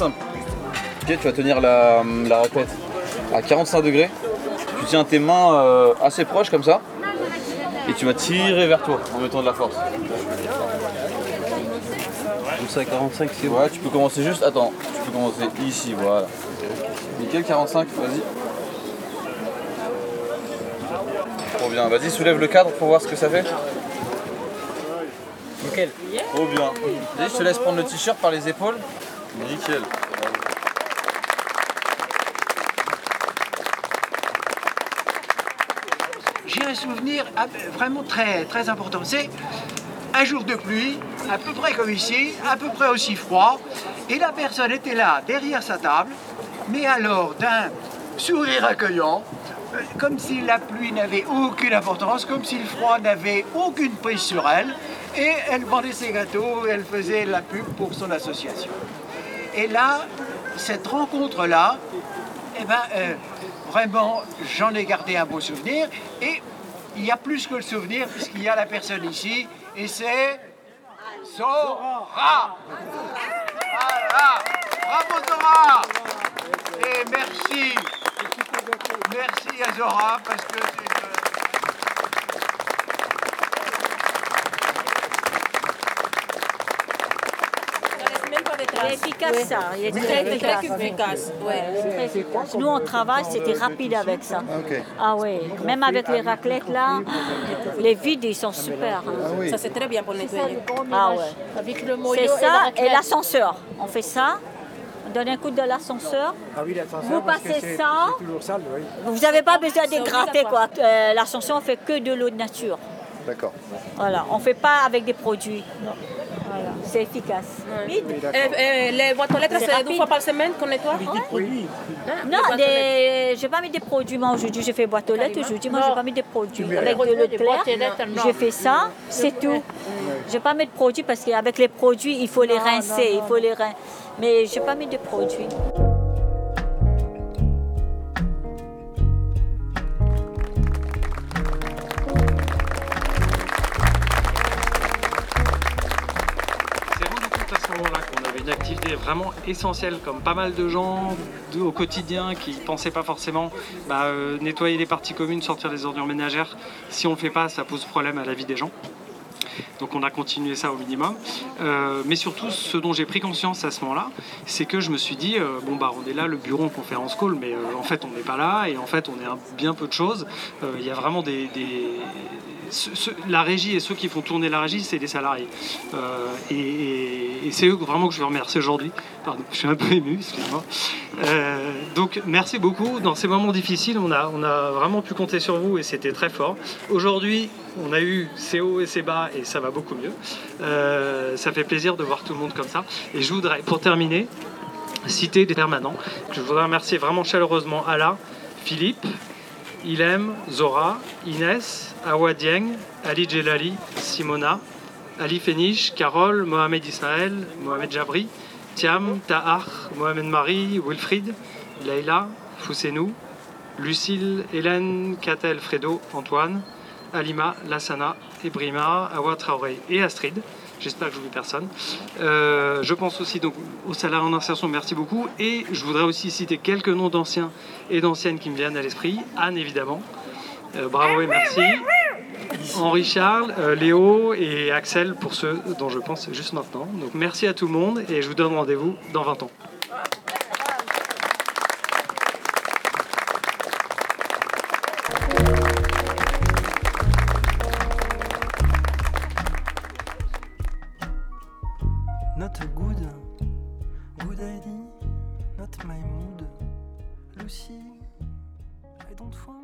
simple. Ok, tu vas tenir la raclette à 45 degrés. Tu tiens tes mains assez proches comme ça. Et tu vas tirer vers toi en mettant de la force. Comme ça, 45, c'est bon. Ouais, tu peux commencer juste. Attends, tu peux commencer ici, voilà. Nickel, 45, vas-y. Trop bien, vas-y, soulève le cadre pour voir ce que ça fait. Nickel. Trop bien. Vas-y, je te laisse prendre le t-shirt par les épaules. Nickel. J'ai un souvenir vraiment très, très important. C'est un jour de pluie, à peu près comme ici, à peu près aussi froid. Et la personne était là, derrière sa table, mais alors d'un sourire accueillant, comme si la pluie n'avait aucune importance, comme si le froid n'avait aucune prise sur elle. Et elle vendait ses gâteaux, elle faisait la pub pour son association. Et là, cette rencontre-là, eh ben, vraiment, j'en ai gardé un beau souvenir. Et il y a plus que le souvenir, puisqu'il y a la personne ici, et c'est Zora. Voilà. Bravo Zora. Et merci. Merci à Zora, parce que c'est Il est efficace ça, il est très efficace. Très efficace. Nous on travaille, c'était rapide avec ça. Ah oui, même avec les raclettes là, les vides ils sont super. Hein. Ça c'est très bien pour nettoyer. Ah ouais. C'est ça et l'ascenseur. On fait ça. On donne un coup de l'ascenseur. Vous passez ça. Vous n'avez pas besoin de gratter quoi. L'ascenseur on fait que de l'eau de nature. D'accord. Voilà, on ne fait pas avec des produits. Voilà, c'est efficace. Les boîtes aux lettres, c'est 2 fois par semaine qu'on nettoie? Non, j'ai pas mis des produits. Moi aujourd'hui, j'ai fait boîte aux lettres. Aujourd'hui, moi, j'ai pas mis des produits. Avec de l'eau claire, j'ai fait ça, c'est tout. J'ai pas mis de produits parce qu'avec les produits, il faut les rincer, mais j'ai pas mis de produits. Une activité vraiment essentielle, comme pas mal de gens au quotidien qui ne pensaient pas forcément nettoyer les parties communes, sortir les ordures ménagères. Si on ne le fait pas, ça pose problème à la vie des gens. Donc on a continué ça au minimum. Mais surtout, ce dont j'ai pris conscience à ce moment-là, c'est que je me suis dit, on est là, le bureau en conférence call, mais en fait on n'est pas là, et en fait on est bien peu de choses. Il y a vraiment la régie et ceux qui font tourner la régie, c'est des salariés. Et c'est eux vraiment que je veux remercier aujourd'hui. Pardon, je suis un peu ému, excusez-moi. Donc merci beaucoup. Dans ces moments difficiles, on a vraiment pu compter sur vous et c'était très fort. Aujourd'hui, on a eu ses hauts et ses bas et ça va beaucoup mieux. Ça fait plaisir de voir tout le monde comme ça. Et je voudrais, pour terminer, citer des permanents. Je voudrais remercier vraiment chaleureusement Ala, Philippe, Ilem, Zora, Inès, Awa Dieng, Ali Djelali, Simona, Ali Féniche, Carole, Mohamed Ismaël, Mohamed Jabri, Thiam, Tahar, Mohamed Marie, Wilfried, Leïla, Foussenou, Lucille, Hélène, Katel, Fredo, Antoine, Alima, Lassana, Ebrima, Awa Traoré et Astrid. J'espère que je n'oublie personne. Je pense aussi donc aux salariés en insertion, merci beaucoup. Et je voudrais aussi citer quelques noms d'anciens et d'anciennes qui me viennent à l'esprit. Anne, évidemment. Bravo et merci. Henri-Charles, Léo et Axel pour ceux dont je pense juste maintenant. Donc merci à tout le monde et je vous donne rendez-vous dans 20 ans. Not good idea, not my mood. Lucy, I don't want